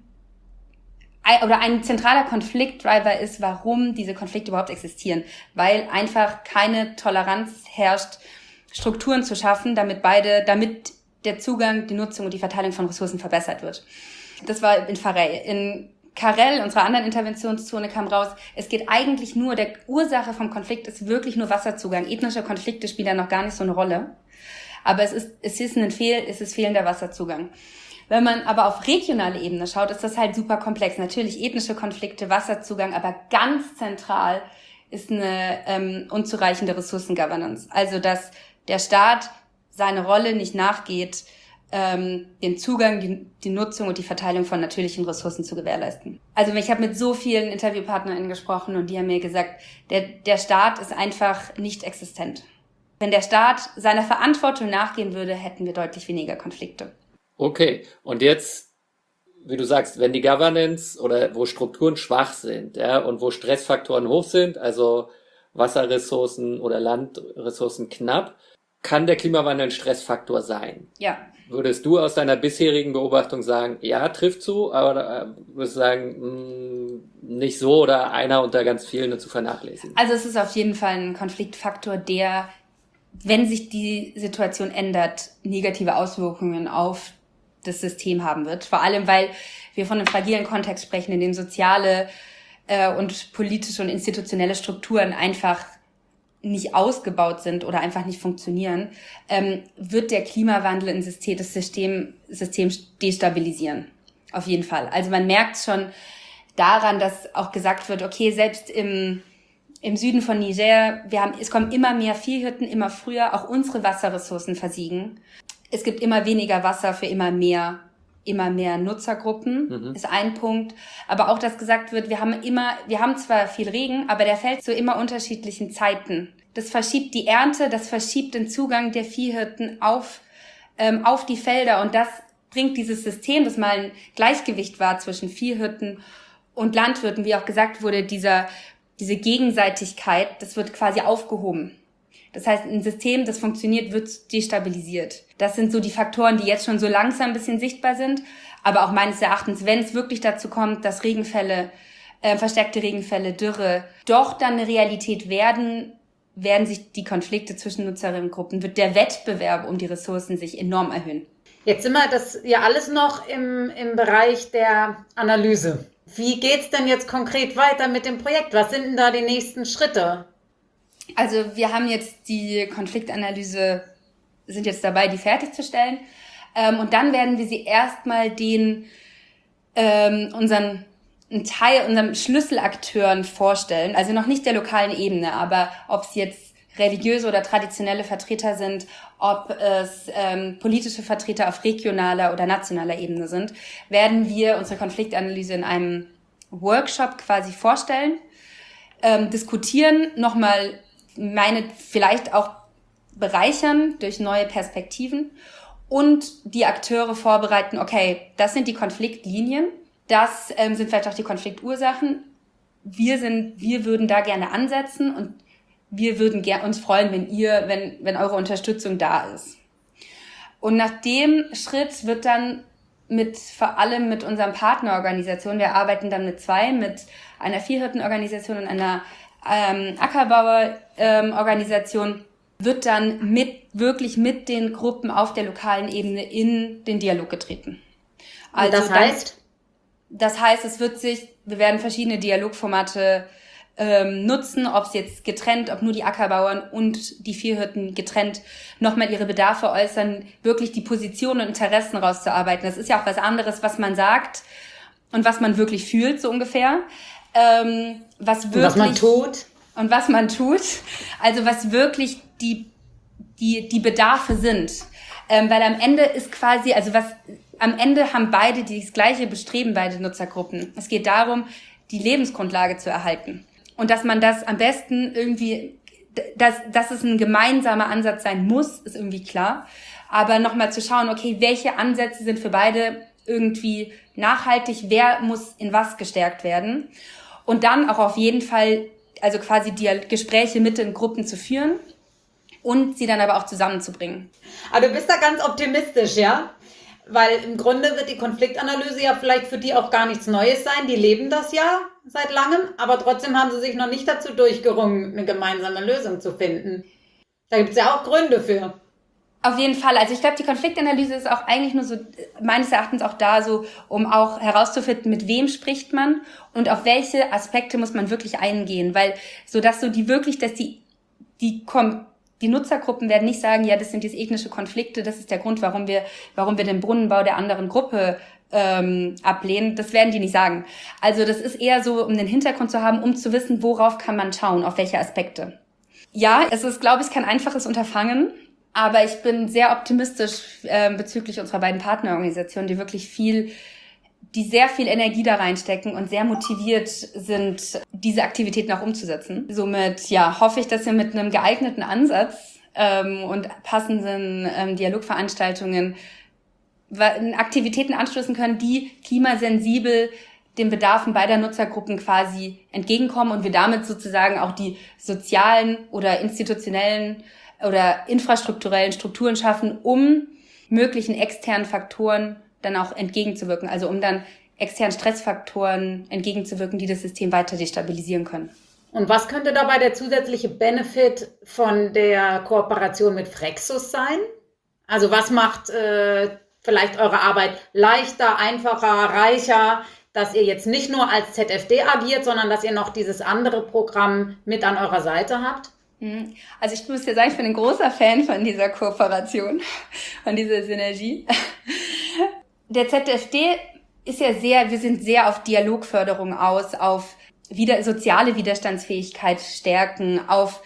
oder ein zentraler Konfliktdriver ist, warum diese Konflikte überhaupt existieren, weil einfach keine Toleranz herrscht, Strukturen zu schaffen, damit beide, damit der Zugang, die Nutzung und die Verteilung von Ressourcen verbessert wird. Das war in Pharey. In Karel, unserer anderen Interventionszone, kam raus, es geht eigentlich nur, der Ursache vom Konflikt ist wirklich nur Wasserzugang. Ethnische Konflikte spielen da noch gar nicht so eine Rolle. Aber es ist, es ist ein Fehl, es ist fehlender Wasserzugang. Wenn man aber auf regionale Ebene schaut, ist das halt super komplex. Natürlich ethnische Konflikte, Wasserzugang, aber ganz zentral ist eine ähm, unzureichende Ressourcengovernance. Also, dass der Staat seine Rolle nicht nachgeht, ähm, den Zugang, die, die Nutzung und die Verteilung von natürlichen Ressourcen zu gewährleisten. Also ich habe mit so vielen InterviewpartnerInnen gesprochen und die haben mir gesagt, der, der Staat ist einfach nicht existent. Wenn der Staat seiner Verantwortung nachgehen würde, hätten wir deutlich weniger Konflikte. Okay, und jetzt, wie du sagst, wenn die Governance oder wo Strukturen schwach sind, ja, und wo Stressfaktoren hoch sind, also Wasserressourcen oder Landressourcen knapp, kann der Klimawandel ein Stressfaktor sein? Ja. Würdest du aus deiner bisherigen Beobachtung sagen, ja, trifft zu, aber würdest du sagen, mh, nicht so oder einer unter ganz vielen zu vernachlässigen? Also es ist auf jeden Fall ein Konfliktfaktor, der, wenn sich die Situation ändert, negative Auswirkungen auf das System haben wird. Vor allem, weil wir von einem fragilen Kontext sprechen, in dem soziale äh, und politische und institutionelle Strukturen einfach nicht ausgebaut sind oder einfach nicht funktionieren, ähm, wird der Klimawandel in System, das System, System destabilisieren. Auf jeden Fall. Also man merkt schon daran, dass auch gesagt wird, okay, selbst im, im Süden von Niger, wir haben, es kommen immer mehr Viehhirten, immer früher, auch unsere Wasserressourcen versiegen. Es gibt immer weniger Wasser für immer mehr immer mehr Nutzergruppen, mhm. ist ein Punkt. Aber auch, dass gesagt wird, wir haben immer, wir haben zwar viel Regen, aber der fällt zu immer unterschiedlichen Zeiten. Das verschiebt die Ernte, das verschiebt den Zugang der Viehhirten auf, ähm, auf die Felder. Und das bringt dieses System, das mal ein Gleichgewicht war zwischen Viehhirten und Landwirten, wie auch gesagt wurde, dieser, diese Gegenseitigkeit, das wird quasi aufgehoben. Das heißt, ein System, das funktioniert, wird destabilisiert. Das sind so die Faktoren, die jetzt schon so langsam ein bisschen sichtbar sind. Aber auch meines Erachtens, wenn es wirklich dazu kommt, dass Regenfälle, äh, verstärkte Regenfälle, Dürre doch dann eine Realität werden, werden sich die Konflikte zwischen Nutzerinnengruppen, wird der Wettbewerb um die Ressourcen sich enorm erhöhen. Jetzt sind wir das ja alles noch im, im Bereich der Analyse. Wie geht's denn jetzt konkret weiter mit dem Projekt? Was sind denn da die nächsten Schritte? Also wir haben jetzt die Konfliktanalyse, sind jetzt dabei, die fertigzustellen. Ähm, und dann werden wir sie erstmal den ähm, unseren einen Teil, unseren Schlüsselakteuren vorstellen. Also noch nicht der lokalen Ebene, aber ob es jetzt religiöse oder traditionelle Vertreter sind, ob es ähm, politische Vertreter auf regionaler oder nationaler Ebene sind, werden wir unsere Konfliktanalyse in einem Workshop quasi vorstellen. ähm, diskutieren, nochmal meine vielleicht auch bereichern durch neue Perspektiven und die Akteure vorbereiten, okay, das sind die Konfliktlinien, das ähm, sind vielleicht auch die Konfliktursachen. Wir sind, wir würden da gerne ansetzen und wir würden ger- uns freuen, wenn ihr, wenn, wenn eure Unterstützung da ist. Und nach dem Schritt wird dann mit, vor allem mit unseren Partnerorganisationen, wir arbeiten dann mit zwei, mit einer Viehhirtenorganisation und einer ähm, Ackerbauerorganisation, ähm, wird dann mit, wirklich mit den Gruppen auf der lokalen Ebene in den Dialog getreten. Also das heißt? Das, das heißt, es wird sich, wir werden verschiedene Dialogformate ähm, nutzen, ob es jetzt getrennt, ob nur die Ackerbauern und die Viehhirten getrennt nochmal ihre Bedarfe äußern, wirklich die Positionen und Interessen rauszuarbeiten. Das ist ja auch was anderes, was man sagt und was man wirklich fühlt, so ungefähr. Ähm, was wirklich, und was man tut. Und was man tut. Also was wirklich die, die, die Bedarfe sind. Ähm, weil am Ende ist quasi, also was, am Ende haben beide das gleiche Bestreben, beide Nutzergruppen. Es geht darum, die Lebensgrundlage zu erhalten. Und dass man das am besten irgendwie, dass, dass es ein gemeinsamer Ansatz sein muss, ist irgendwie klar. Aber nochmal zu schauen, okay, welche Ansätze sind für beide irgendwie nachhaltig, wer muss in was gestärkt werden. Und dann auch auf jeden Fall, also quasi die Gespräche mit den Gruppen zu führen und sie dann aber auch zusammenzubringen. Aber du bist da ganz optimistisch, ja? Weil im Grunde wird die Konfliktanalyse ja vielleicht für die auch gar nichts Neues sein. Die leben das ja seit langem, aber trotzdem haben sie sich noch nicht dazu durchgerungen, eine gemeinsame Lösung zu finden. Da gibt es ja auch Gründe für. Auf jeden Fall. Also ich glaube, die Konfliktanalyse ist auch eigentlich nur so, meines Erachtens auch da so, um auch herauszufinden, mit wem spricht man und auf welche Aspekte muss man wirklich eingehen. Weil so, dass so die wirklich, dass die, die kommen, die Nutzergruppen werden nicht sagen, ja, das sind jetzt ethnische Konflikte, das ist der Grund, warum wir, warum wir den Brunnenbau der anderen Gruppe ähm, ablehnen. Das werden die nicht sagen. Also das ist eher so, um den Hintergrund zu haben, um zu wissen, worauf kann man schauen, auf welche Aspekte. Ja, es ist, glaube ich, kein einfaches Unterfangen, aber ich bin sehr optimistisch äh, bezüglich unserer beiden Partnerorganisationen, die wirklich viel, die sehr viel Energie da reinstecken und sehr motiviert sind, diese Aktivitäten auch umzusetzen. Somit, ja, hoffe ich, dass wir mit einem geeigneten Ansatz ähm, und passenden ähm, Dialogveranstaltungen Aktivitäten anstoßen können, die klimasensibel den Bedarfen beider Nutzergruppen quasi entgegenkommen und wir damit sozusagen auch die sozialen oder institutionellen oder infrastrukturellen Strukturen schaffen, um möglichen externen Faktoren dann auch entgegenzuwirken, also um dann externen Stressfaktoren entgegenzuwirken, die das System weiter destabilisieren können. Und was könnte dabei der zusätzliche Benefit von der Kooperation mit Frexus sein? Also was macht äh, vielleicht eure Arbeit leichter, einfacher, reicher, dass ihr jetzt nicht nur als Z F D agiert, sondern dass ihr noch dieses andere Programm mit an eurer Seite habt? Also ich muss dir sagen, ich bin ein großer Fan von dieser Kooperation, von dieser Synergie. Der Z F D ist ja sehr, wir sind sehr auf Dialogförderung aus, auf wieder, soziale Widerstandsfähigkeit stärken, auf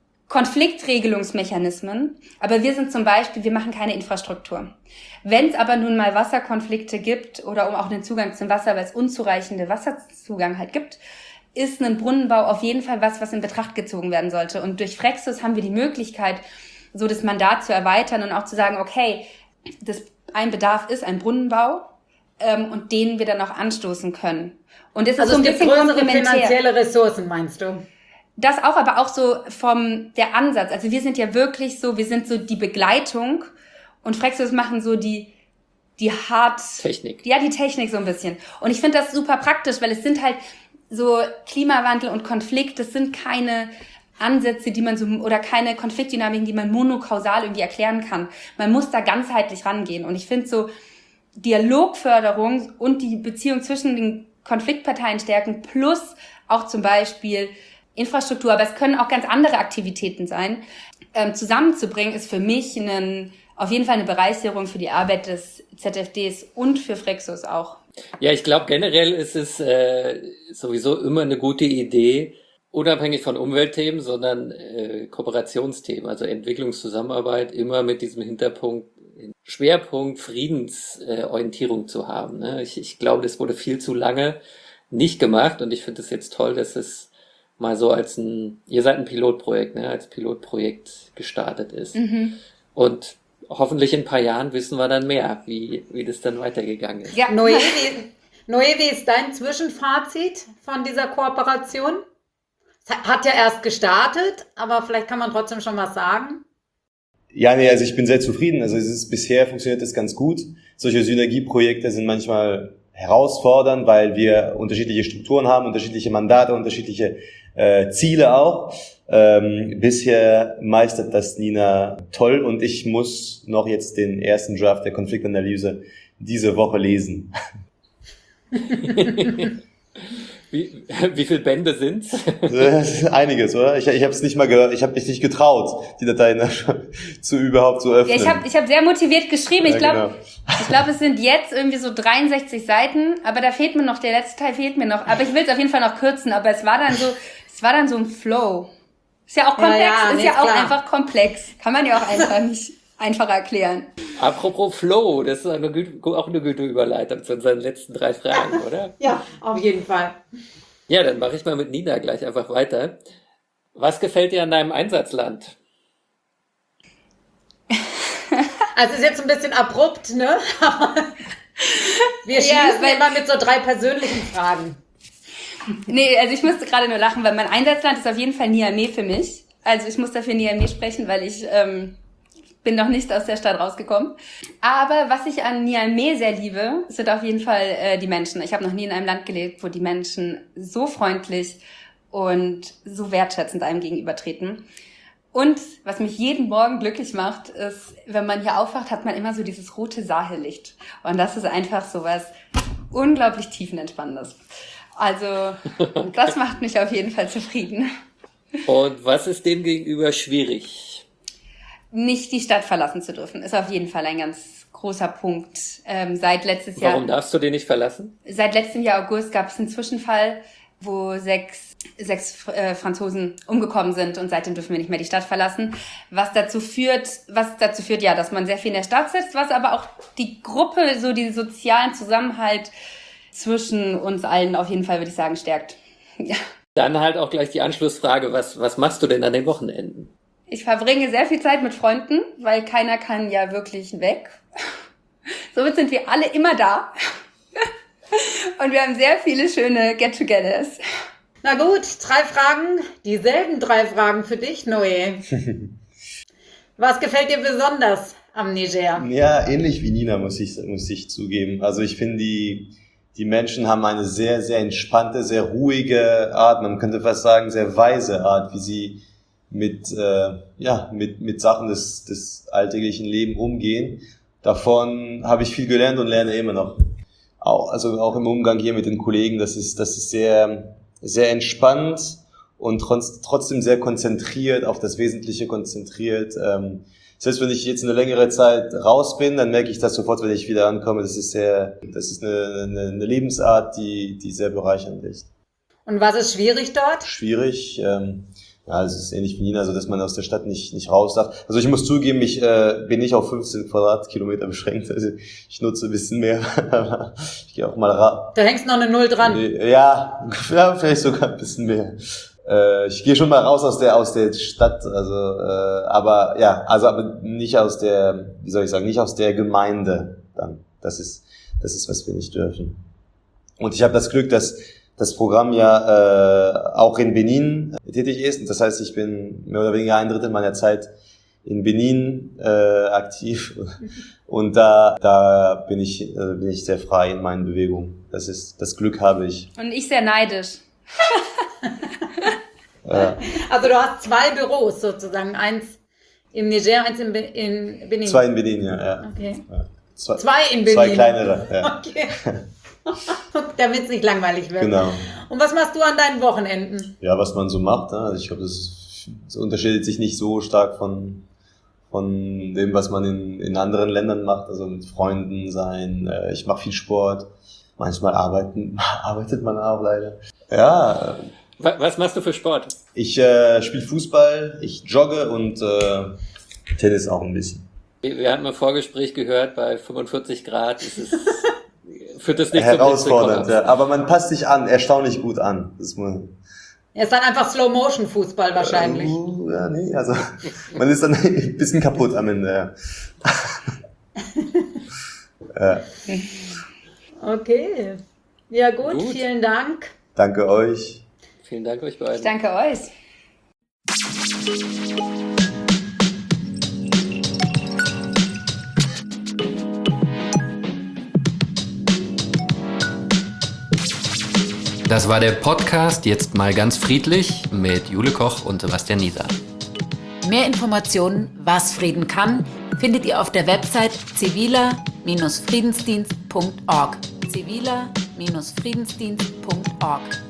Konfliktregelungsmechanismen. Aber wir sind zum Beispiel, wir machen keine Infrastruktur. Wenn es aber nun mal Wasserkonflikte gibt oder um auch den Zugang zum Wasser, weil es unzureichende Wasserzugang halt gibt, ist ein Brunnenbau auf jeden Fall was, was in Betracht gezogen werden sollte. Und durch Frexus haben wir die Möglichkeit, so das Mandat zu erweitern und auch zu sagen, okay, das ein Bedarf ist ein Brunnenbau ähm, und den wir dann auch anstoßen können. Und das also ist so ein es gibt bisschen größere komplementär. Finanzielle Ressourcen, meinst du? Das auch, aber auch so vom der Ansatz. Also wir sind ja wirklich so, wir sind so die Begleitung und Frexus machen so die die Hard Technik. Ja, die Technik so ein bisschen. Und ich finde das super praktisch, weil es sind halt so Klimawandel und Konflikt, das sind keine Ansätze, die man so, oder keine Konfliktdynamiken, die man monokausal irgendwie erklären kann. Man muss da ganzheitlich rangehen. Und ich finde so Dialogförderung und die Beziehung zwischen den Konfliktparteien stärken plus auch zum Beispiel Infrastruktur, aber es können auch ganz andere Aktivitäten sein, ähm, zusammenzubringen, ist für mich ein, auf jeden Fall eine Bereicherung für die Arbeit des Z F Ds und für Frexus auch. Ja, ich glaube generell ist es äh, sowieso immer eine gute Idee, unabhängig von Umweltthemen, sondern äh, Kooperationsthemen, also Entwicklungszusammenarbeit immer mit diesem Hinterpunkt, Schwerpunkt Friedensorientierung äh, zu haben. Ne? Ich, ich glaube, das wurde viel zu lange nicht gemacht und ich finde es jetzt toll, dass es mal so als ein, ihr seid ein Pilotprojekt, ne, als Pilotprojekt gestartet ist. Mhm. Und hoffentlich in ein paar Jahren wissen wir dann mehr, wie, wie das dann weitergegangen ist. Ja, Noé, wie, Noé, wie ist dein Zwischenfazit von dieser Kooperation? Es hat ja erst gestartet, aber vielleicht kann man trotzdem schon was sagen. Ja, nee, also ich bin sehr zufrieden. Also es ist, bisher funktioniert das ganz gut. Solche Synergieprojekte sind manchmal herausfordernd, weil wir unterschiedliche Strukturen haben, unterschiedliche Mandate, unterschiedliche äh, Ziele auch. Ähm, bisher meistert das Nina toll und ich muss noch jetzt den ersten Draft der Konfliktanalyse diese Woche lesen. Wie, wie viele Bände sind's? Das ist einiges, oder? Ich, ich habe es nicht mal gehört, ich habe mich nicht getraut, die Dateien zu überhaupt zu öffnen. Ja, ich habe ich hab sehr motiviert geschrieben. Ich Ja, glaube, genau. ich glaube, es sind jetzt irgendwie so dreiundsechzig Seiten, aber da fehlt mir noch, der letzte Teil fehlt mir noch. Aber ich will es auf jeden Fall noch kürzen, aber es war dann so, es war dann so ein Flow. Ist ja auch komplex, Ja, ja, ist nee, ja ist auch klar. einfach komplex. Kann man ja auch einfach nicht einfacher erklären. Apropos Flow, das ist eine gute, auch eine gute Überleitung zu unseren letzten drei Fragen, oder? Ja, auf jeden Fall. Ja, dann mache ich mal mit Nina gleich einfach weiter. Was gefällt dir an deinem Einsatzland? Also ist jetzt ein bisschen abrupt, ne? Aber wir schließen Ja, weil- immer mit so drei persönlichen Fragen. Nee, also ich musste gerade nur lachen, weil mein Einsatzland ist auf jeden Fall Niamey für mich. Also ich muss dafür Niamey sprechen, weil ich ähm, bin noch nicht aus der Stadt rausgekommen. Aber was ich an Niamey sehr liebe, sind auf jeden Fall äh, die Menschen. Ich habe noch nie in einem Land gelebt, wo die Menschen so freundlich und so wertschätzend einem gegenübertreten. Und was mich jeden Morgen glücklich macht, ist, wenn man hier aufwacht, hat man immer so dieses rote Sahellicht. Und das ist einfach so was unglaublich tiefenentspannendes. Also das macht mich auf jeden Fall zufrieden. Und was ist dem gegenüber schwierig? Nicht die Stadt verlassen zu dürfen, ist auf jeden Fall ein ganz großer Punkt. Ähm, seit letztes Jahr, Warum darfst du den nicht verlassen? seit letztem Jahr August gab es einen Zwischenfall, wo sechs, sechs äh, Franzosen umgekommen sind und seitdem dürfen wir nicht mehr die Stadt verlassen. Was dazu führt, was dazu führt, ja, dass man sehr viel in der Stadt sitzt, was aber auch die Gruppe, so den sozialen Zusammenhalt zwischen uns allen auf jeden Fall, würde ich sagen, stärkt. Ja. Dann halt auch gleich die Anschlussfrage, was, was machst du denn an den Wochenenden? Ich verbringe sehr viel Zeit mit Freunden, weil keiner kann ja wirklich weg. Somit sind wir alle immer da. Und wir haben sehr viele schöne Get-togethers. Na gut, drei Fragen, dieselben drei Fragen für dich, Noé. Was gefällt dir besonders am Niger? Ja, ähnlich wie Nina, muss ich, muss ich zugeben. Also ich finde, die, die Menschen haben eine sehr, sehr entspannte, sehr ruhige Art, man könnte fast sagen, sehr weise Art, wie sie mit, äh, ja, mit, mit Sachen des, des alltäglichen Lebens umgehen. Davon habe ich viel gelernt und lerne immer noch. Auch, also auch im Umgang hier mit den Kollegen, das ist, das ist sehr, sehr entspannt und trotz, trotzdem sehr konzentriert, auf das Wesentliche konzentriert. Ähm, selbst wenn ich jetzt eine längere Zeit raus bin, dann merke ich das sofort, wenn ich wieder ankomme. Das ist sehr, das ist eine, eine, eine Lebensart, die, die sehr bereichernd ist. Und was ist schwierig dort? Schwierig, ähm, ja, es ist ähnlich wie Nina, so dass man aus der Stadt nicht nicht raus darf. Also ich muss zugeben, ich äh, bin nicht auf fünfzehn Quadratkilometer beschränkt. Also ich nutze ein bisschen mehr. Ich gehe auch mal ra. Da hängst noch eine Null dran. Ja, ja, vielleicht sogar ein bisschen mehr. Äh, ich gehe schon mal raus aus der aus der Stadt, also äh, aber ja, also aber nicht aus der, wie soll ich sagen, nicht aus der Gemeinde. Dann, das ist das ist was wir nicht dürfen. Und ich habe das Glück, dass das Programm ja äh, auch in Benin tätig ist. Und das heißt, ich bin mehr oder weniger ein Drittel meiner Zeit in Benin äh, aktiv. Und da da bin ich äh, bin ich sehr frei in meinen Bewegungen. Das ist das Glück habe ich. Und ich sehr neidisch. Ja. Also du hast zwei Büros sozusagen, eins im Niger, eins in, Be in Benin. Zwei in Benin, ja. ja. Okay. Ja. Zwei, Zwei in Benin. Zwei kleinere, ja. Okay. Damit es nicht langweilig wird. Genau. Und was machst du an deinen Wochenenden? Ja, was man so macht, ne? Also ich glaube, das, ist, das unterscheidet sich nicht so stark von von dem, was man in, in anderen Ländern macht, also mit Freunden sein. Äh, ich mache viel Sport. Manchmal arbeiten, arbeitet man auch leider. Ja. Was machst du für Sport? Ich äh, spiele Fußball, ich jogge und äh, Tennis auch ein bisschen. Wir hatten im Vorgespräch gehört, bei fünfundvierzig Grad ist es, führt das nicht Herausfordernd, zum ja. Aber man passt sich an, erstaunlich gut an. Das muss, Er ist dann einfach Slow-Motion-Fußball wahrscheinlich. Uh, ja, nee, also man ist dann ein bisschen kaputt am Ende. Ja. Okay. Ja gut, Gut. vielen Dank. Danke euch. Vielen Dank euch beiden. Ich danke euch. Das war der Podcast Jetzt mal ganz friedlich mit Jule Koch und Sebastian Nieser. Mehr Informationen, was Frieden kann, findet ihr auf der Website ziviler Friedensdienst punkt org. ziviler Friedensdienst punkt org